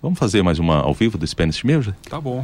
Vamos fazer mais uma ao vivo do Spanish Music? Tá bom.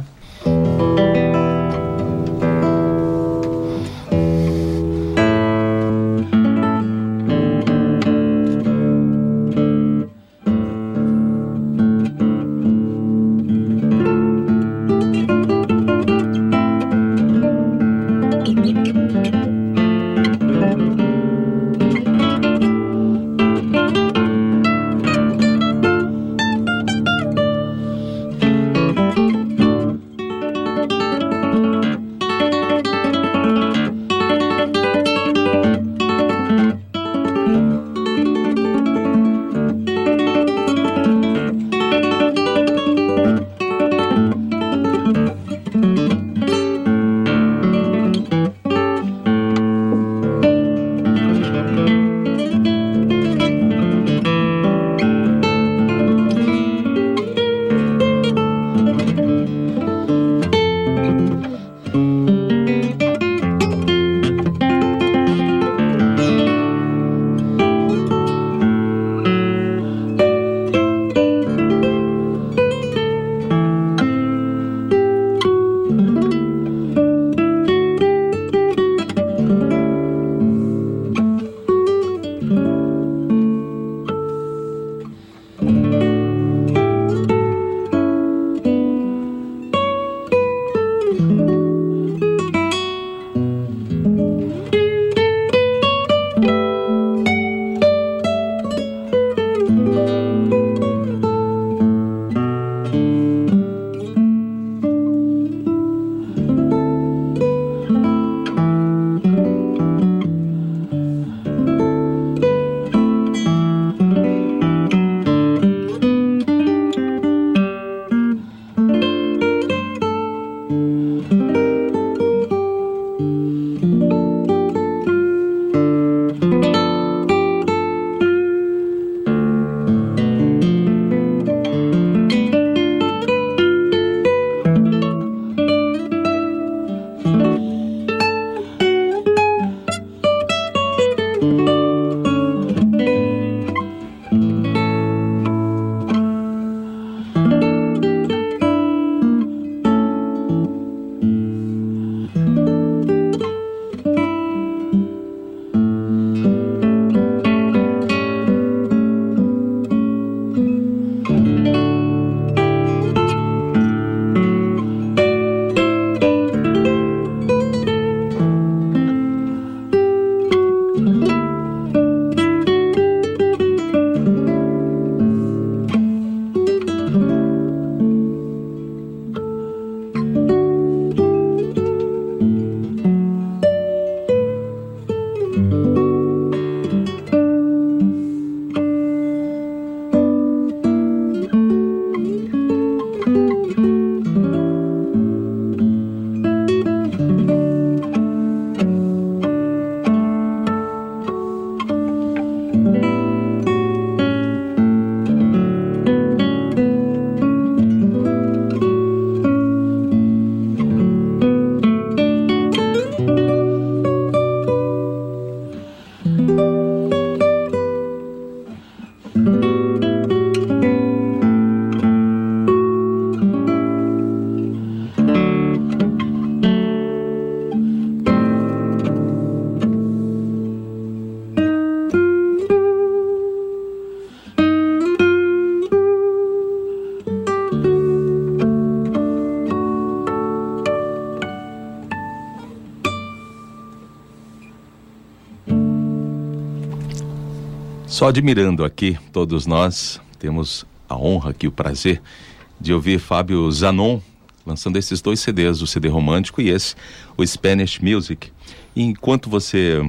Só admirando aqui, todos nós temos a honra aqui, o prazer de ouvir Fábio Zanon lançando esses 2 CDs, o CD romântico e esse, o Spanish Music. E enquanto você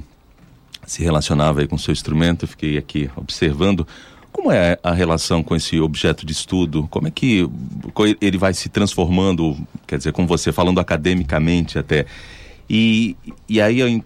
se relacionava aí com o seu instrumento, eu fiquei aqui observando como é a relação com esse objeto de estudo, como é que ele vai se transformando, quer dizer, com você, falando academicamente até. E aí,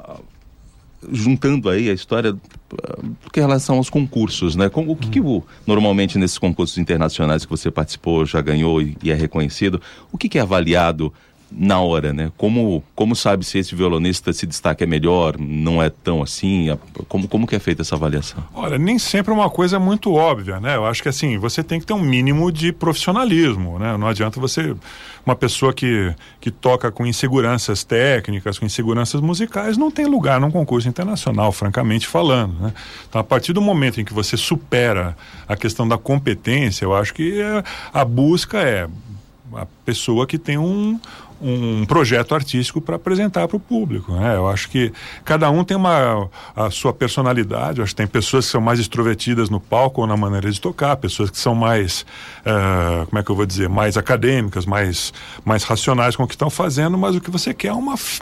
juntando aí a história em relação aos concursos, né? O que normalmente nesses concursos internacionais que você participou, já ganhou e é reconhecido, o que é avaliado na hora, né? Como sabe se esse violonista se destaca é melhor, não é tão assim? Como que é feita essa avaliação? Olha, nem sempre é uma coisa muito óbvia, né? Eu acho que assim, você tem que ter um mínimo de profissionalismo, né? Não adianta uma pessoa que toca com inseguranças técnicas, com inseguranças musicais, não tem lugar num concurso internacional, francamente falando, né? Então, a partir do momento em que você supera a questão da competência, eu acho que a busca é a pessoa que tem um projeto artístico para apresentar para o público, né? Eu acho que cada um tem a sua personalidade. Eu acho que tem pessoas que são mais extrovertidas no palco ou na maneira de tocar, pessoas que são mais, como é que eu vou dizer, mais acadêmicas, mais racionais com o que estão fazendo, mas o que você quer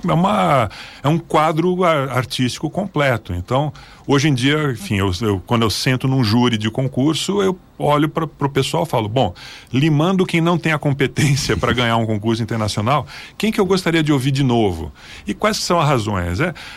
é um quadro artístico completo. Então, hoje em dia, enfim, quando eu sento num júri de concurso, eu olho para o pessoal e falo, bom, limando quem não tem a competência para ganhar um concurso internacional, quem que eu gostaria de ouvir de novo? E quais são as razões?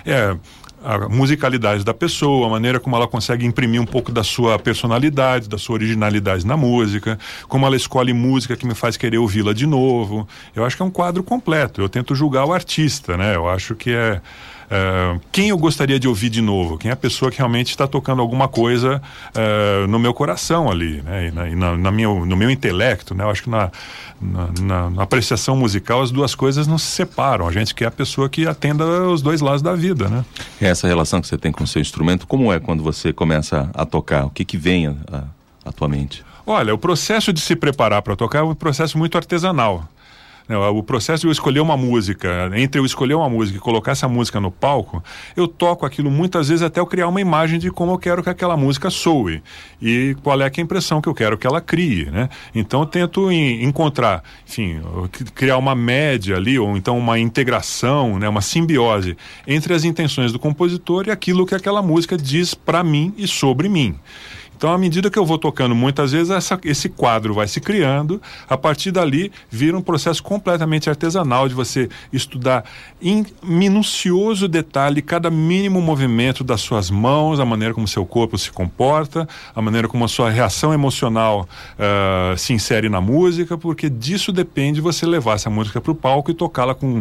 A musicalidade da pessoa, a maneira como ela consegue imprimir um pouco da sua personalidade, da sua originalidade na música, como ela escolhe música que me faz querer ouvi-la de novo. Eu acho que é um quadro completo. Eu tento julgar o artista, né? Eu acho que quem eu gostaria de ouvir de novo, quem é a pessoa que realmente está tocando alguma coisa no meu coração ali, né? No meu intelecto, né? Eu acho que na apreciação musical as duas coisas não se separam. A gente quer a pessoa que atenda os dois lados da vida, né? Essa relação que você tem com o seu instrumento, como é quando você começa a tocar? O que vem à tua mente? Olha, o processo de se preparar para tocar é um processo muito artesanal. O processo de eu escolher uma música, entre eu escolher uma música e colocar essa música no palco, eu toco aquilo muitas vezes até eu criar uma imagem de como eu quero que aquela música soe e qual é a impressão que eu quero que ela crie, né? Então eu tento encontrar, enfim, criar uma média ali, ou então uma integração, né, uma simbiose entre as intenções do compositor e aquilo que aquela música diz para mim e sobre mim. Então, à medida que eu vou tocando, muitas vezes esse quadro vai se criando, a partir dali vira um processo completamente artesanal de você estudar em minucioso detalhe cada mínimo movimento das suas mãos, a maneira como seu corpo se comporta, a maneira como a sua reação emocional se insere na música, porque disso depende você levar essa música para o palco e tocá-la com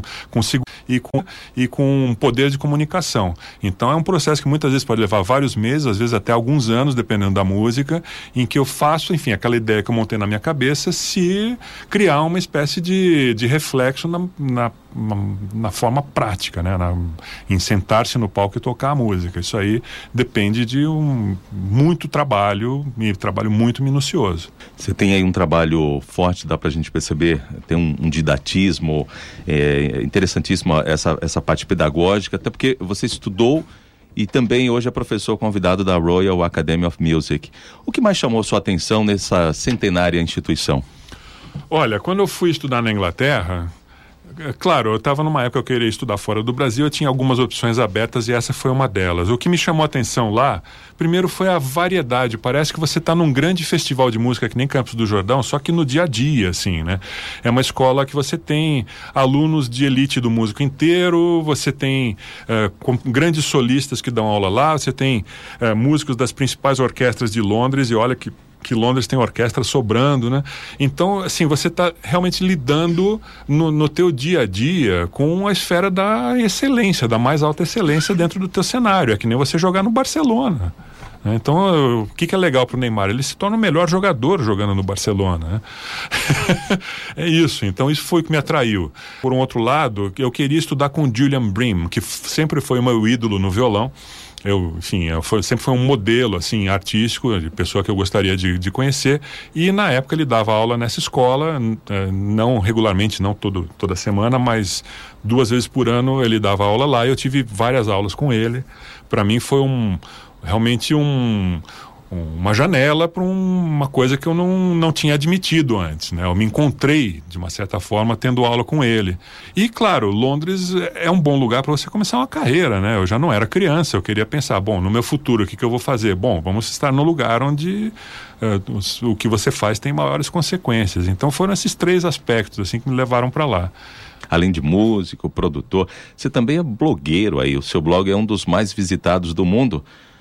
um poder de comunicação. Então, é um processo que muitas vezes pode levar vários meses, às vezes até alguns anos, dependendo da música, em que eu faço, enfim, aquela ideia que eu montei na minha cabeça, se criar uma espécie de reflexo na forma prática, né? Em sentar-se no palco e tocar a música. Isso aí depende de muito trabalho, e trabalho muito minucioso. Você tem aí um trabalho forte, dá pra gente perceber, tem um didatismo, interessantíssimo essa parte pedagógica, até porque você estudou e também hoje é professor convidado da Royal Academy of Music. O que mais chamou sua atenção nessa centenária instituição? Olha, quando eu fui estudar na Inglaterra, claro, eu estava numa época que eu queria estudar fora do Brasil, eu tinha algumas opções abertas e essa foi uma delas. O que me chamou a atenção lá, primeiro foi a variedade. Parece que você está num grande festival de música que nem Campos do Jordão, só que no dia a dia, assim, né? É uma escola que você tem alunos de elite do músico inteiro, você tem grandes solistas que dão aula lá, você tem músicos das principais orquestras de Londres, e olha que Londres tem orquestra sobrando, né? Então, assim, você está realmente lidando no teu dia a dia com a esfera da excelência, da mais alta excelência dentro do teu cenário. É que nem você jogar no Barcelona. Então, o que é legal pro Neymar? Ele se torna o melhor jogador jogando no Barcelona, né? É isso, então isso foi o que me atraiu. Por um outro lado, eu queria estudar com Julian Bream, que sempre foi o meu ídolo no violão. Sempre foi um modelo assim, artístico, de pessoa que eu gostaria de conhecer, e na época ele dava aula nessa escola, não regularmente, não toda semana, mas 2 vezes por ano ele dava aula lá, e eu tive várias aulas com ele. Para mim foi realmente uma janela para uma coisa que eu não tinha admitido antes, né? Eu me encontrei, de uma certa forma, tendo aula com ele. E, claro, Londres é um bom lugar para você começar uma carreira, né? Eu já não era criança, eu queria pensar, bom, no meu futuro, o que eu vou fazer? Bom, vamos estar no lugar onde o que você faz tem maiores consequências. Então, foram esses 3 aspectos, assim, que me levaram para lá. Além de músico, produtor, você também é blogueiro aí, o seu blog é um dos mais visitados do mundo.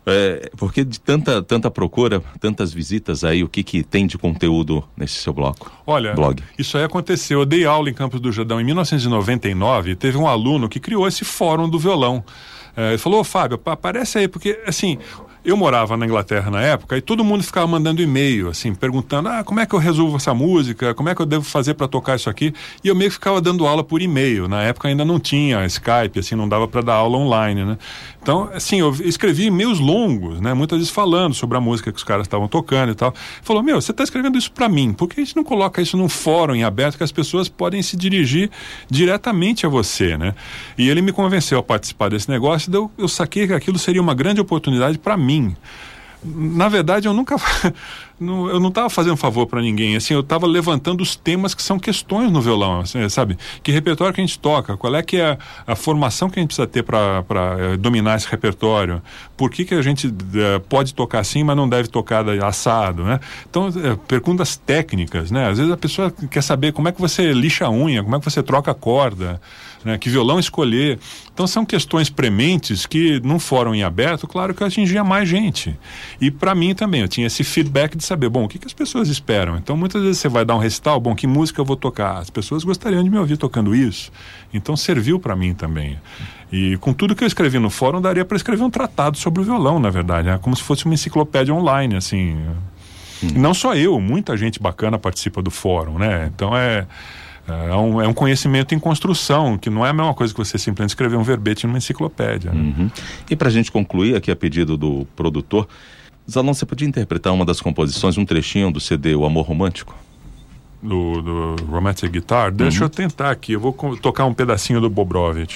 Porque de tanta procura, tantas visitas aí, o que tem de conteúdo nesse seu blog? Olha, isso aí aconteceu. Eu dei aula em Campos do Jordão em 1999, teve um aluno que criou esse fórum do violão. Ele falou, Fábio, aparece aí, porque assim, eu morava na Inglaterra na época e todo mundo ficava mandando e-mail, assim, perguntando, como é que eu resolvo essa música, como é que eu devo fazer para tocar isso aqui? E eu meio que ficava dando aula por e-mail. Na época ainda não tinha Skype, assim, não dava para dar aula online, né? Então, assim, eu escrevi e-mails longos, né? Muitas vezes falando sobre a música que os caras estavam tocando e tal. Falou, você está escrevendo isso para mim, por que a gente não coloca isso num fórum em aberto que as pessoas podem se dirigir diretamente a você, né? E ele me convenceu a participar desse negócio, e eu saquei que aquilo seria uma grande oportunidade para mim. Na verdade, eu não estava fazendo favor para ninguém, assim, eu estava levantando os temas que são questões no violão, assim, sabe? Que repertório que a gente toca, qual é que é a formação que a gente precisa ter para dominar esse repertório, por que a gente pode tocar assim, mas não deve tocar assado, né? Então, perguntas técnicas, né? Às vezes a pessoa quer saber como é que você lixa a unha, como é que você troca a corda, né? Que violão escolher. Então são questões prementes que num fórum em aberto, claro que eu atingia mais gente. E para mim também, eu tinha esse feedback de saber, o que as pessoas esperam. Então muitas vezes você vai dar um recital, que música eu vou tocar? As pessoas gostariam de me ouvir tocando isso. Então serviu para mim também. E com tudo que eu escrevi no fórum, daria para escrever um tratado sobre o violão, na verdade, né? Como se fosse uma enciclopédia online, assim. Não só eu, muita gente bacana participa do fórum, né? Então é um conhecimento em construção, que não é a mesma coisa que você simplesmente escrever um verbete numa enciclopédia. Né? E pra gente concluir aqui a pedido do produtor, Zanon, você podia interpretar uma das composições, um trechinho do CD O Amor Romântico? Do Romantic Guitar? Deixa eu tentar aqui, eu vou tocar um pedacinho do Bobrovich.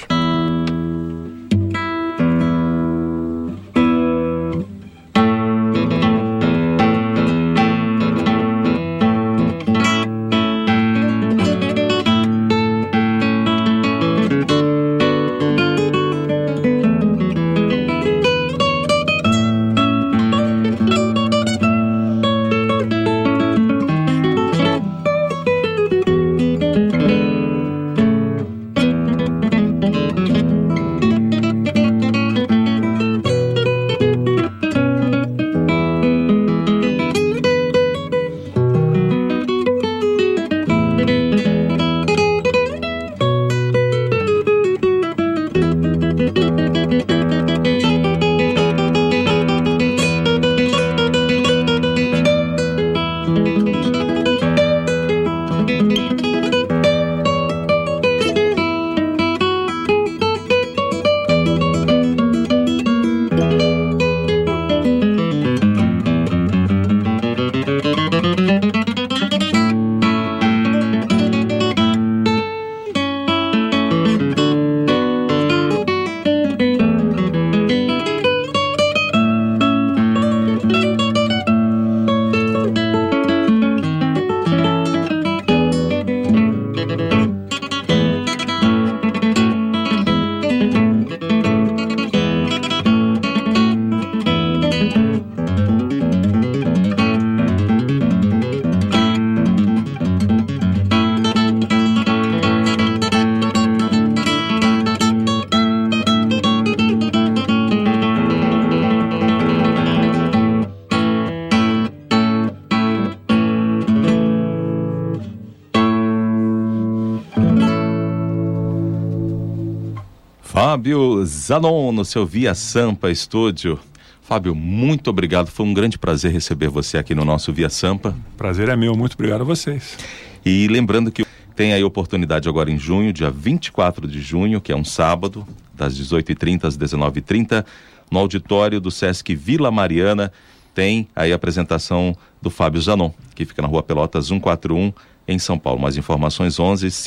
Fábio Zanon, no seu Via Sampa Estúdio. Fábio, muito obrigado, foi um grande prazer receber você aqui no nosso Via Sampa. Prazer é meu, muito obrigado a vocês. E lembrando que tem aí oportunidade agora em junho, dia 24 de junho, que é um sábado, das 18h30 às 19h30, no auditório do Sesc Vila Mariana, tem aí a apresentação do Fábio Zanon, que fica na Rua Pelotas 141, em São Paulo. Mais informações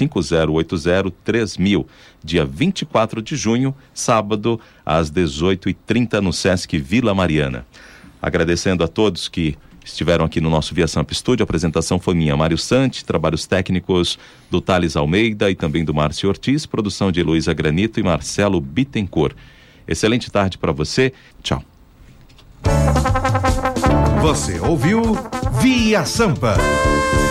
11-5080-3000, dia 24 de junho, sábado, às 18h30 no Sesc Vila Mariana. Agradecendo a todos que estiveram aqui no nosso Via Sampa Estúdio. A apresentação foi minha, Mário Santi, trabalhos técnicos do Thales Almeida e também do Márcio Ortiz, produção de Heloísa Granito e Marcelo Bittencourt. Excelente tarde para você, tchau. Você ouviu Via Sampa.